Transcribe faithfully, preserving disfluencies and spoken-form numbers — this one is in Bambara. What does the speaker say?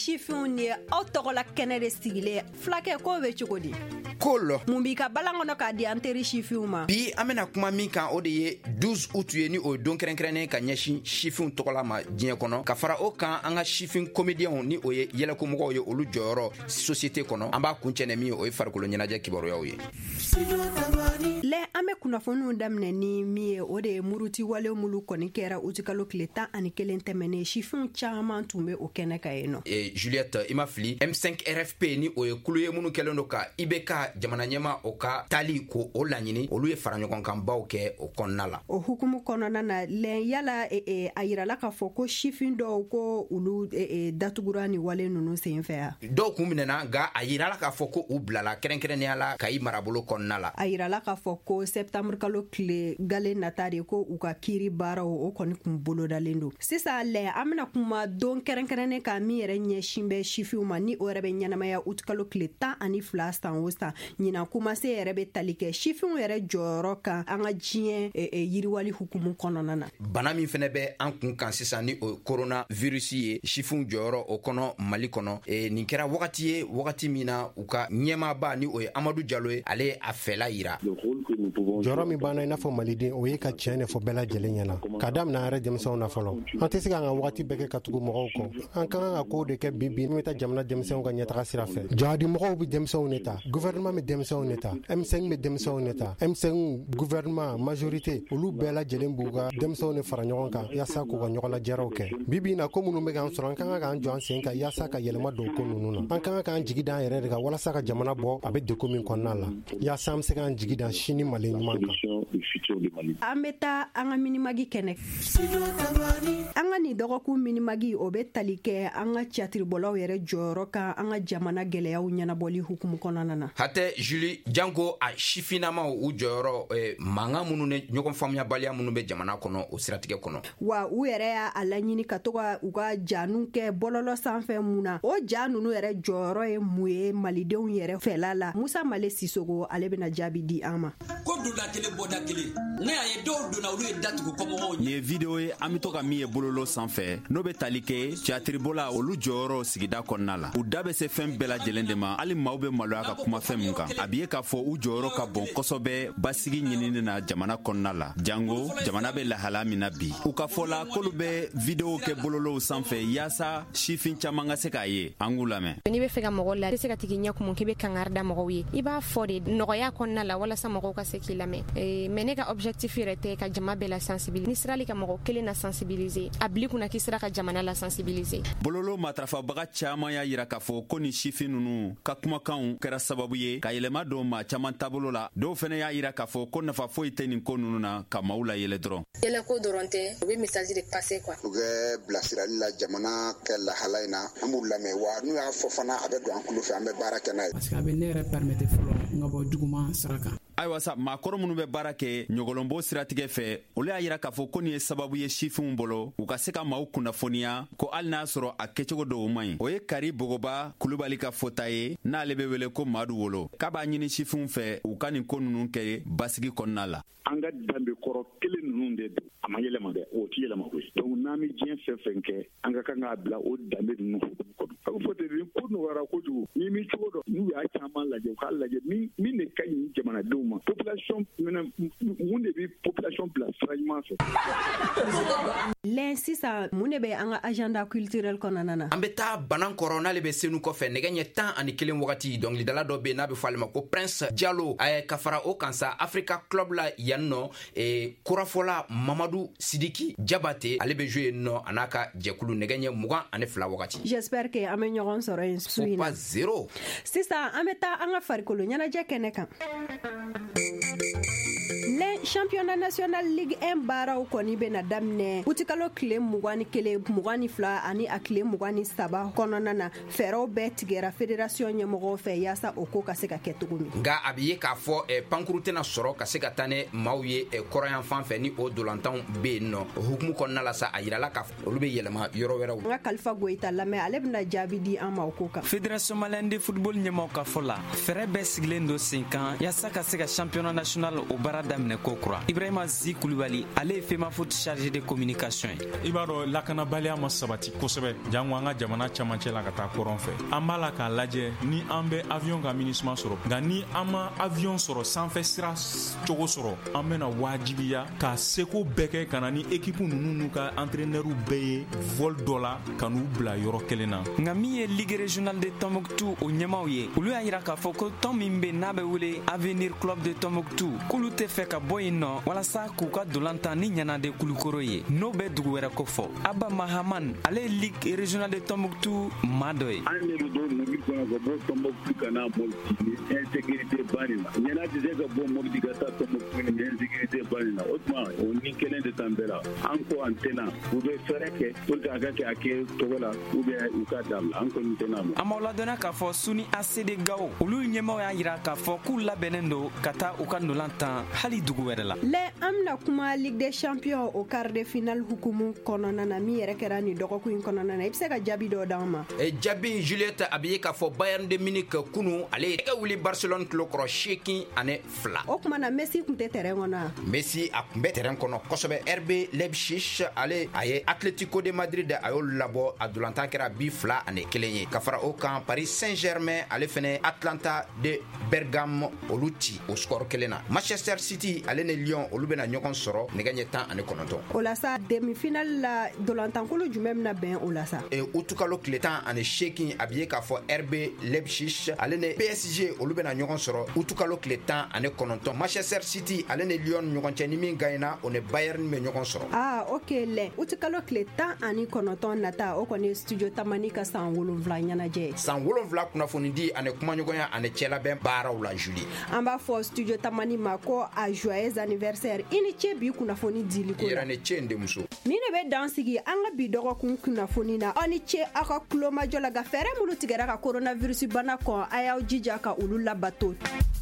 sifinw ni aw tɔgɔla kɛnɛ de sigilen fulakɛ k'o bɛ cogo di ko lɔ mun b'i ka balan kɔnɔ k'a di an teri sifinw ma bi an bena kuma min kan o de ye douze août ye ni o ye don kɛrɛnkɛrɛnnen ka ɲɛsin sifinw tɔgɔla ma diɲɛ kɔnɔ ka fara o kan an ka sifin komediɛnw ni o ye yɛlɛkomɔgɔw ye olu jɔyɔrɔ société kɔnɔ an b'a kuncɛnɛ min ye o ye farikolo ɲɛnajɛ kibaruyaw ye lɛ an bɛ kunnafoniw daminɛ ni min ye o de ye muruti wale mulu kɔni kɛra utikalo tile tan ani kelen tɛmɛnen sifinw caaman tun bɛ o kɛnɛ ka yen nɔ e Juliette i ma fili M cinq R F P ni o ye kulu ye minnu kɛlen do ka I B K jamana ɲɛma o ka tali ko o laɲini olu ye fara ɲɔgɔn kan baw kɛ o kɔnɔna la o hukumu kɔnɔna na lɛn yala e, e, a yirala k'a fɔ ko sifin dɔw ko olu e, e, datugura ni wale ninnu sen fɛ ya dɔw kun minɛna nka a yirala k'a fɔ ko u bilala kɛrɛnkɛrɛnnenya la ka I marabolo kɔnɔna la a yirala k'a fɔ ko septembre kalo tile gale nata de ko u ka kiiri baaraw o kɔni kun bolodalen do sisan lɛ an bena kuma don kɛrɛnkɛrɛnnen ka min yɛrɛ ɲɛsin bɛ sifinw ma ni o yɛrɛ bɛ ɲɛnamaya ut kalo tile tan ani fila san o san ɲinan kumase yɛrɛ bɛ tali kɛ sifinw yɛrɛ jɔyɔrɔ kan an ka diɲɛ e, e, yiriwali hukumu kɔnɔna na bana min fɛnɛ bɛ an kun kan sisan ni o corona virus ye sifinw jɔyɔrɔ o kɔnɔ Mali kɔnɔ e, nin kɛra wagati ye wagati min na u ka ɲɛmaaba ni o ye Amadu Jalo ye ale a fɛla yira jɔyɔrɔ min banna I n'a fɔ maliden o ye ka tiɲɛ de fɔ bɛɛ lajɛlen ɲɛna ka damina an yɛrɛ denmisɛnw na fɔlɔ an tɛ se k'an ka wagati bɛɛ kɛ ka tugu mɔgɔw kɔ an ka kan ka kow de kɛ bi bi min bɛ taa jamana denmisɛnw ka ɲɛtaga sira fɛ jɔhadi mɔgɔw bɛ denmisɛnw ne ta gouvernement bɛ denmisɛnw ne ta M cinq bɛ denmisɛnw ne ta M cinq gouvernement majorité olu bɛɛ lajɛlen b'u ka denmisɛnw ne fara ɲɔgɔn kan yaasa k'u ka ɲɔgɔn lajɛraw kɛ bi bi in na ko minnu bɛ k'an sɔrɔ an ka kan k'an jɔ an sen kan yaasa ka yɛlɛma don ko ninnu na an ka kan k'an jigi d'an yɛrɛ de kan walasa ka jamana bɔ a bɛ degun min kɔnɔna la yaasa an bɛ se k'an jigi da sini mali ɲuman kan an bɛ taa an ka minimagi kɛnɛ an ka nin dɔgɔkun minimagi o bɛ tali kɛ an ka tiyatiribɔlaw yɛrɛ jɔyɔrɔ kan an ka jamana gɛlɛyaw ɲɛnabɔli hukumu kɔnɔna na hatɛ Julie janko a sifinamaw u jɔyɔrɔ eh, mankan minnu ni ɲɔgɔn faamuyabaliya minnu bɛ jamana kɔnɔ o siratigɛ kɔnɔ wa u yɛrɛ y'a laɲini ka to ka u ka janu kɛ bɔlɔlɔ sanfɛ mun na o ja ninnu yɛrɛ jɔyɔrɔ ye mun ye malidenw yɛrɛ fɛla la Musa Male Sisogo ale bɛna jaabi di an ma ko dunda kelen bɔda kelen ne y'a ye dɔw donna olu ye datugu kɔmɔgɔw nin ye video ye an bɛ to ka min ye bololo sanfɛ n'o bɛ tali kɛ tiyatiribɔla olu jɔyɔrɔ sigida kɔnɔna la u da bɛ se fɛn bɛɛ lajɛlen de ma hali maaw bɛ maloya ka kuma fɛn min kan a b'i ye k'a fɔ u jɔyɔrɔ ka bon kosɛbɛ basigi ɲinini na jamana kɔnɔna la jango jamana bɛ lahala min na bi u ka fɔ la k'olu bɛ video kɛ bololow sanfɛ yaasa sifin caman ka se k'a ye an k'u lamɛn n'i bɛ fɛ ka mɔgɔ la i tɛ se ka tigi ɲɛ kumun k'i bɛ kangari da mɔgɔw ye i b'a fɔ de nɔgɔya kɔnɔna la walasa mɔgɔw ka se k'i lamɛn mais ne ka objectif yɛrɛ tɛ ka jama bɛɛ la sensibiliser ni sirali ka mɔgɔ kelen na sensibiliser a bili kunna k'i sera ka jamana la sensibiliser bololo matarafabaga caman y'a yira k'a fɔ ko ni sifin ninnu ka kumakanw kɛra sababu ye ka yɛlɛma don maa caman taabolo la dɔw fɛnɛ y'a yira k'a fɔ ko nafa foyi tɛ nin ko ninnu na ka maaw la yɛlɛ dɔrɔn yɛlɛko dɔrɔn tɛ u bɛ message de passer quoi u bɛ bilasirali la jamana kɛ lahala in na an b'u lamɛn wa n'u y'a fɔ fana a bɛ don an kulo fɛ an bɛ baara kɛ n'a ye parce que a bɛ ne yɛrɛ permettre fɔlɔ n ka bɔ juguman sira kan ayiwa sa maakɔrɔ minnu bɛ baara kɛ ɲɔgɔlɔnbɔ siratigɛ fɛ olu y'a yira k'a fɔ ko nin ye sababu ye sifinw bolo u ka se ka maaw kunnafoniya ko hali n'a sɔrɔ a kɛcogo dɔw man ɲi o ye Kari Bogoba Kulubali ka fɔta ye n'ale bɛ wele ko Madu Wolo k'a b'a ɲini sifinw fɛ u ka nin ko ninnu kɛ basigi kɔnɔna la an ka danbe kɔrɔ kelen ninnu de don a ma yɛlɛma dɛ o ti yɛlɛma koyi donc n'an bɛ diɲɛ fɛn fɛn kɛ an ka kan k'a bila o danbe ninnu kɔnɔ a bɛ fɔ ten de ko nɔgɔyara kojugu n'i mi cogo dɔn n'u y'a caman lajɛ u k'a lajɛ min min de ka ɲi jamanadenw ma population mun de bɛ population bila sira ɲuman fɛ lɛn sisan mun de bɛ an ka agenda culturel kɔnɔna na an bɛ taa banan kɔrɔ n'ale bɛ senu kɔfɛ nɛgɛ ɲɛ tan ani kelen wagati dɔnkilidala dɔ bɛ yen n'a bɛ fɔ ale ma ko Prince Jalo a ka fara o kan sa Africa Club la yan nɔ e, kurafɔla Mamadu Sidiki Jabate ale bɛ jouer yen nɔ a n'a ka jɛkulu nɛgɛ ɲɛ mugan ani fila wagati j'espère que an bɛ ɲɔgɔn sɔrɔ yen su in na zéro sisan an bɛ taa an ka farikolo ɲɛnajɛ kɛnɛ kan lɛn championnat national ligue un baaraw kɔni bɛna daminɛ utikalo tile mugan ni kelen mugan ni fila ani a tile mugan ni saba kɔnɔna na fɛɛrɛw bɛɛ tigɛra fédération ɲɛmɔgɔw fɛ yaasa o ko ka se ka kɛ cogo min nka a bɛ ye k'a fɔ eh, pankuru tɛna sɔrɔ ka se ka taa ne maaw ye eh, kɔrɔyan fan fɛ ni o dolantanw bɛ yen nɔ o hukumu kɔnɔna la sa a yirala ka olu bɛ yɛlɛma yɔrɔ wɛrɛw n ka Kalifa Goyita lamɛn ale bɛna jaabi di an ma o ko kan fédération malienne de football ɲɛmɔgɔw ka fɔ la fɛɛrɛ bɛɛ sigilen don sen kan yaasa ka se ka championnat national o baara daminɛ ko kura. Ibrahima Zi Kulibali ale ye Fema Foot chargé de communication ye. I b'a dɔn lakanabaliya ma sabati kosɛbɛ jango an ka jamana camancɛ la ka taa kɔrɔn fɛ. An b'a la k'a lajɛ ni an bɛ avion ka MINUSMA sɔrɔ nka ni an ma avion sɔrɔ sanfɛ sira cogo sɔrɔ an bɛna wajibiya ka seko bɛɛ kɛ ka na ni équipe ninnu n'u ka entraîneur bɛɛ ye vol dɔ la ka n'u bila yɔrɔ kelen na. Nka min ye Ligue régionale de Tombouctou o ɲɛmaw ye olu y'a yira k'a fɔ ko tɔn min bɛ n'a bɛ wele Avenir Club de Tombouctou k'olu tɛ fɛ ka bɔ yen nɔ walasa k'u ka dolantan ni Ɲanade Kulukoro ye n'o bɛ dugu wɛrɛ ko fɔ. Abba Mahaman ale ye Ligue régionale de Tombouctou maa dɔ ye. An de bɛ don mobili kɔnɔ ka bɔ Tombouctou ka n'a Mopti ni insécurité ba de la. Ɲana tɛ se ka bɔ Mopti ka taa Tombouctou ni insécurité ba de la. O tuma o ni kelen de tan bɛɛ la. An ko an tɛna u bɛ fɛɛrɛ kɛ pour que a ka kɛ a kɛ cogo la ou bien u ka dabila an kɔni tɛna mɛn. An b'aw ladɔnniya k'a fɔ Suni A C D Gao olu ɲɛmaw y'a yira k'a fɔ k'u labɛnnen don ka taa u ka ndolantan hali dugu wɛrɛ la. Lɛ an bɛna kuma Ligue des champions o quart de finale hukumu kɔnɔna na min yɛrɛ kɛra nin dɔgɔkun in kɔnɔna na i bɛ se ka jaabi dɔ d'an ma. E jaabi Juliette a bɛ ye k'a fɔ Bayern de Munich kunu ale ye tɛgɛ wuli Barcelone tulo kɔrɔ seegin ani fila. O tuma na Messi tun tɛ terrain kɔnɔ wa? Messi a tun bɛ terrain kɔnɔ kosɛbɛ. R B Leipzig ale a ye Atletico de Madrid a y'olu labɔ a dolantan kɛra bi fila ani kelen ye. Ka fara o kan Paris Saint-Germain ale fɛnɛ Atlanta de Bergame olu ci o score kelen na. Manchester City ale ni Lyon olu bɛna ɲɔgɔn sɔrɔ nɛgɛ ɲɛ tan ani kɔnɔntɔn. O la sa demi-finale la dolantankolo jumɛn bɛna bɛn o la sa? E utukalo tile tan ani seegin a bɛ ye k'a fɔ R B Leipzig ale ni P S G olu bɛna ɲɔgɔn sɔrɔ utukalo tile tan ani kɔnɔntɔn. Manchester City ale ni Lyon ɲɔgɔn cɛ ni min gagnera o ni Bayern bɛ ɲɔgɔn sɔrɔ. Ah ok lɛ utukalo tile tan ani kɔnɔntɔn nata o kɔni studio tamani ka san wolonwula ɲɛnajɛ. San wolonwula kunnafoni di ani kumaɲɔgɔnya ani cɛlabɛn baaraw la Julie. An b'a fɔ studio tamani ma ko a joyeux anniversaire i ni ce bi kunnafoni dili ko la. Yɛrɛ ni ce n denmuso. Nin de bɛ dan sigi an ka bi dɔgɔkun kunnafoni na aw ni ce aw ka kulomajɔ la ka fɛɛrɛ minnu tigɛra ka coronavirus bana kɔn a y'aw jija ka olu labato.